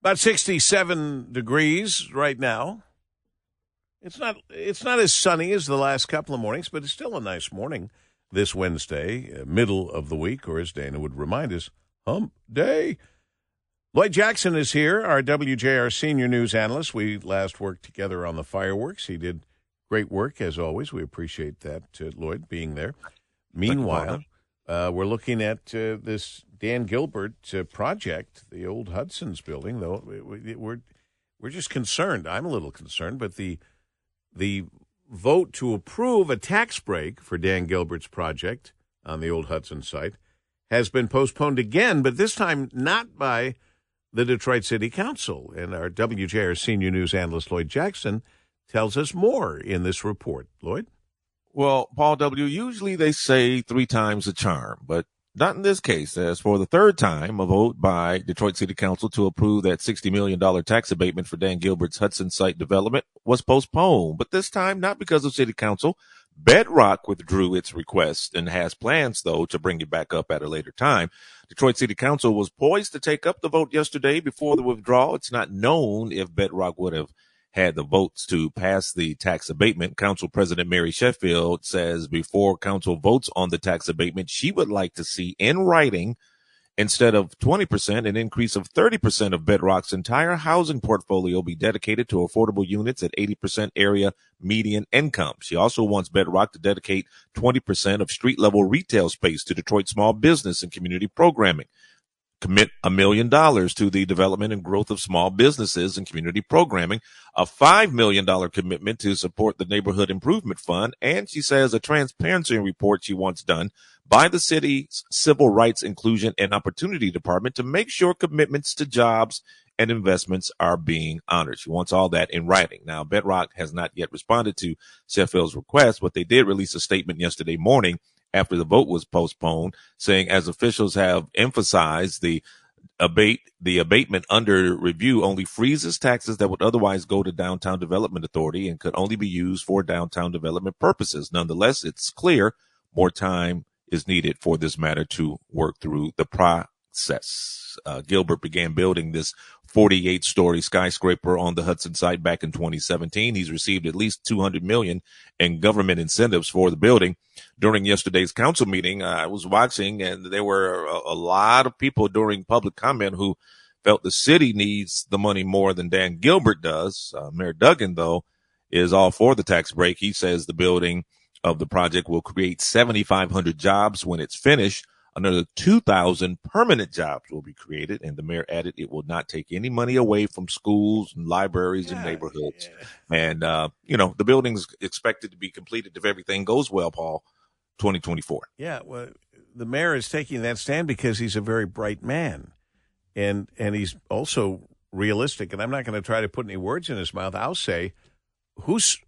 About 67 degrees right now. It's not as sunny as the last couple of mornings, but it's still a nice morning this Wednesday, middle of the week, or as Dana would remind us, hump day. Lloyd Jackson is here, our WJR senior news analyst. We last worked together on the fireworks. He did great work, as always. We appreciate that, Lloyd, being there. Meanwhile, we're looking at this Dan Gilbert project, the old Hudson's building, though we're just concerned. I'm a little concerned, but the vote to approve a tax break for Dan Gilbert's project on the old Hudson site has been postponed again, but this time not by the Detroit City Council. And our WJR senior news analyst, Lloyd Jackson, tells us more in this report. Lloyd? Well, Paul W., usually they say 3 times the charm, but not in this case, as for the third time, a vote by Detroit City Council to approve that $60 million tax abatement for Dan Gilbert's Hudson site development was postponed, but this time not because of City Council. Bedrock withdrew its request and has plans, though, to bring it back up at a later time. Detroit City Council was poised to take up the vote yesterday before the withdrawal. It's not known if Bedrock would have had the votes to pass the tax abatement. Council President Mary Sheffield says before council votes on the tax abatement, she would like to see in writing, instead of 20%, an increase of 30% of Bedrock's entire housing portfolio be dedicated to affordable units at 80% area median income. She also wants Bedrock to dedicate 20% of street-level retail space to Detroit small business and community programming. Commit $1 million to the development and growth of small businesses and community programming, a $5 million commitment to support the Neighborhood Improvement Fund, and she says a transparency report she wants done by the city's Civil Rights, Inclusion, and Opportunity Department to make sure commitments to jobs and investments are being honored. She wants all that in writing. Now, Bedrock has not yet responded to Sheffield's request, but they did release a statement yesterday morning after the vote was postponed, saying as officials have emphasized, the abatement under review only freezes taxes that would otherwise go to Downtown Development Authority and could only be used for downtown development purposes. Nonetheless, it's clear more time is needed for this matter to work through the process. Gilbert began building this 48-story skyscraper on the Hudson site back in 2017. He's received at least $200 million in government incentives for the building. During yesterday's council meeting, I was watching, and there were a lot of people during public comment who felt the city needs the money more than Dan Gilbert does. Mayor Duggan, though, is all for the tax break. He says the building of the project will create 7,500 jobs when it's finished. Another 2,000 permanent jobs will be created, and the mayor added it will not take any money away from schools and libraries and neighborhoods. Yeah. And, the building's expected to be completed if everything goes well, Paul, 2024. Yeah, well, the mayor is taking that stand because he's a very bright man, and he's also realistic, and I'm not going to try to put any words in his mouth. I'll say, who's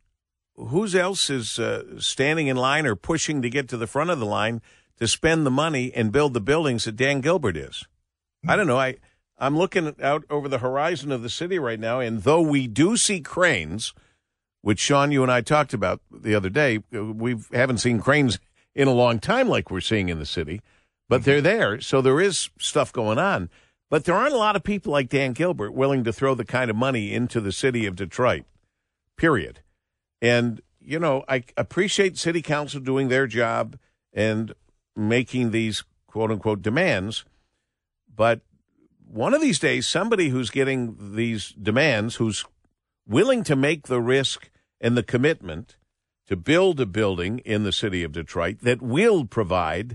else is standing in line or pushing to get to the front of the line to spend the money and build the buildings that Dan Gilbert is? I don't know. I'm looking out over the horizon of the city right now, and though we do see cranes, which, Sean, you and I talked about the other day, we haven't seen cranes in a long time like we're seeing in the city, but they're there, so there is stuff going on. But there aren't a lot of people like Dan Gilbert willing to throw the kind of money into the city of Detroit, period. And, I appreciate City Council doing their job and making these quote-unquote demands, but one of these days, somebody who's getting these demands, who's willing to make the risk and the commitment to build a building in the city of Detroit that will provide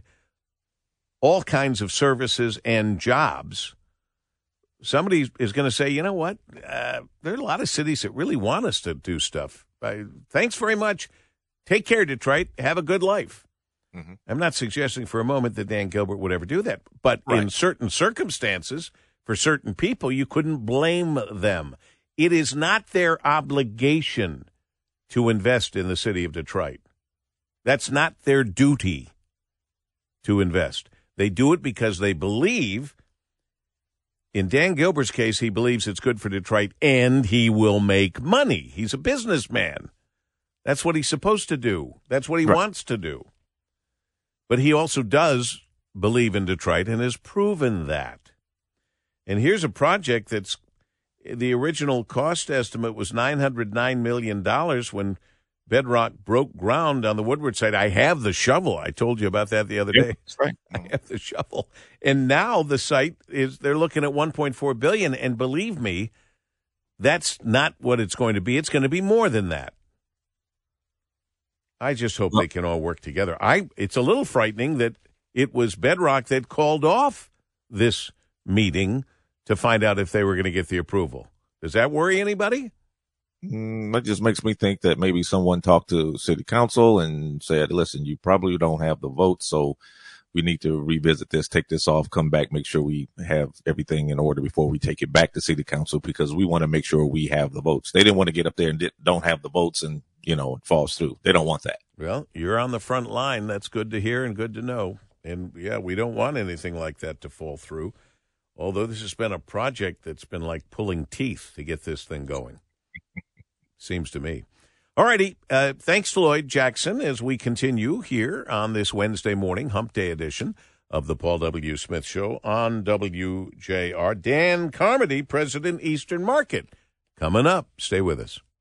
all kinds of services and jobs, somebody is going to say, you know what, there are a lot of cities that really want us to do stuff. Thanks very much. Take care, Detroit. Have a good life. Mm-hmm. I'm not suggesting for a moment that Dan Gilbert would ever do that, but in certain circumstances, for certain people, you couldn't blame them. It is not their obligation to invest in the city of Detroit. That's not their duty to invest. They do it because they believe, in Dan Gilbert's case, he believes it's good for Detroit and he will make money. He's a businessman. That's what he's supposed to do. That's what he wants to do. But he also does believe in Detroit and has proven that. And here's a project that's the original cost estimate was $909 million when Bedrock broke ground on the Woodward site. I have the shovel. I told you about that the other day. That's right. I have the shovel. And now the site they're looking at $1.4 billion. And believe me, that's not what it's going to be. It's going to be more than that. I just hope they can all work together. It's a little frightening that it was Bedrock that called off this meeting to find out if they were going to get the approval. Does that worry anybody? That just makes me think that maybe someone talked to city council and said, listen, you probably don't have the votes, so we need to revisit this, take this off, come back, make sure we have everything in order before we take it back to city council, because we want to make sure we have the votes. They didn't want to get up there and don't have the votes and, it falls through. They don't want that. Well, you're on the front line. That's good to hear and good to know. And, yeah, we don't want anything like that to fall through, although this has been a project that's been like pulling teeth to get this thing going. Seems to me. All righty. Thanks to Lloyd Jackson as we continue here on this Wednesday morning, Hump Day edition of the Paul W. Smith Show on WJR. Dan Carmody, President Eastern Market, coming up. Stay with us.